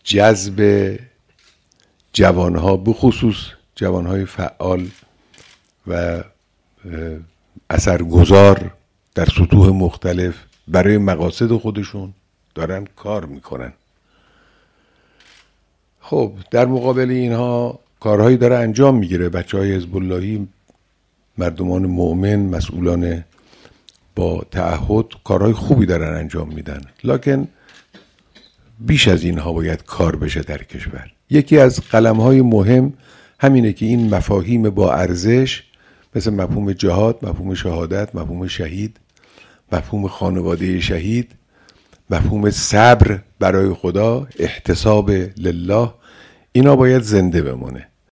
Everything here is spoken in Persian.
جذب جوانها، بخصوص جوانهای فعال و اثرگذار در سطوح مختلف برای مقاصد خودشون دارن کار میکنن. خب در مقابل اینها کارهایی داره انجام میگیره. بچهای حزب اللهی، مردمان مؤمن، مسئولان با تعهد کارهای خوبی دارن انجام میدن، لکن بیش از اینها باید کار بشه در کشور. یکی از قلمهای مهم همینه که این مفاهیم با ارزش مثل مفهوم جهاد، مفهوم شهادت، مفهوم شهید، مفهوم خانواده شهید، مفهوم صبر برای خدا، احتساب لله، اینا باید زنده بمونه.